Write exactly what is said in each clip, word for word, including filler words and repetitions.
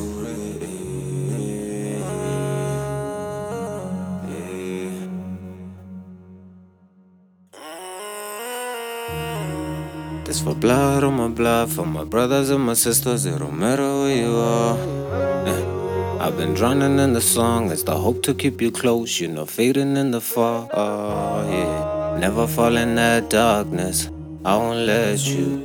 This for blood on my blood, for my brothers and my sisters, it don't matter where you are. Eh, I've been drowning in the song, it's the hope to keep you close, you know, fading in the fog, yeah. Never fall in that darkness, I won't let you.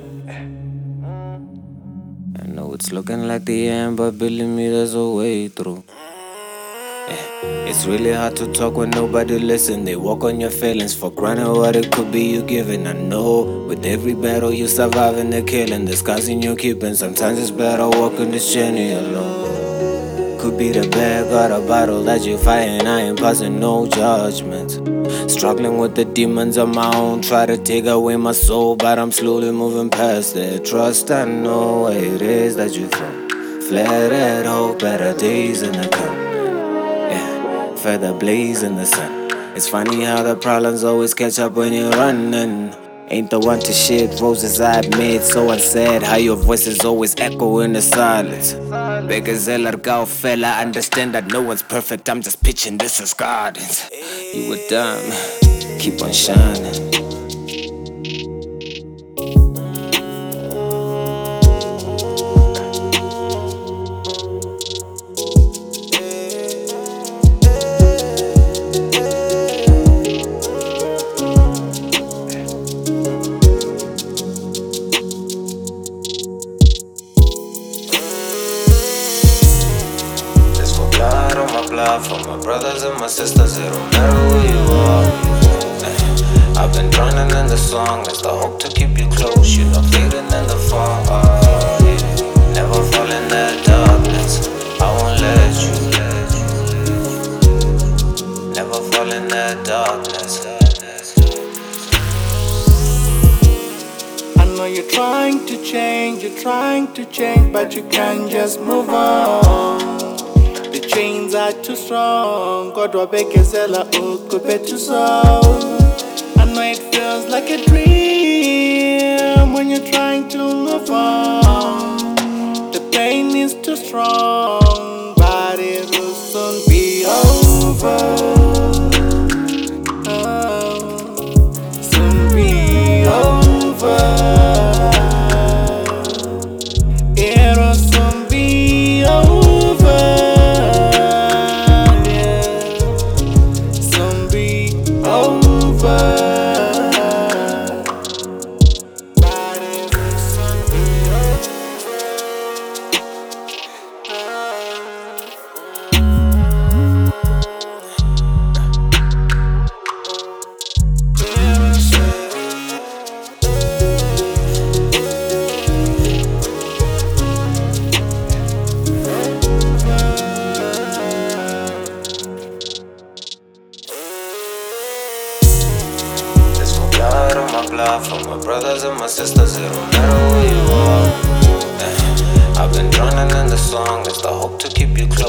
I know it's looking like the end, but believe me, there's a way through. It's really hard to talk when nobody listen. They walk on your feelings for granted what it could be you giving. I know with every battle you surviving the killing, the scars in you keeping. Sometimes it's better walking this journey alone. Could be the bad or the battle that you fighting. I ain't passing no judgment. Struggling with the demons of my own, try to take away my soul, but I'm slowly moving past it. Trust I know what it is that you found. Flare that hope, better days in the come. Feather blaze in the sun. It's funny how the problems always catch up when you're running. Ain't the one to shit roses I made, so unsaid how your voices always echo in the silence. Begazela largao fella, understand that no one's perfect. I'm just pitching this as gardens. You a diamond, keep on shining. For my brothers and my sisters, it don't matter who you are. eh, I've been drowning in the song, it's the hope to keep you close, you know, fading in the fog, yeah. Never fall in that darkness, I won't let you. Never fall in that darkness. I know you're trying to change, you're trying to change, but you can't just move on. The chains are too strong. God will beg you, Zella, oh, go bet you so. I know it feels like a dream when you're trying to move on. The pain is too strong, but it will soon be over. Oh, soon be over. It will soon be over. Blood for my brothers and my sisters, it don't matter who you are. eh, I've been drowning in the song, it's the hope to keep you close.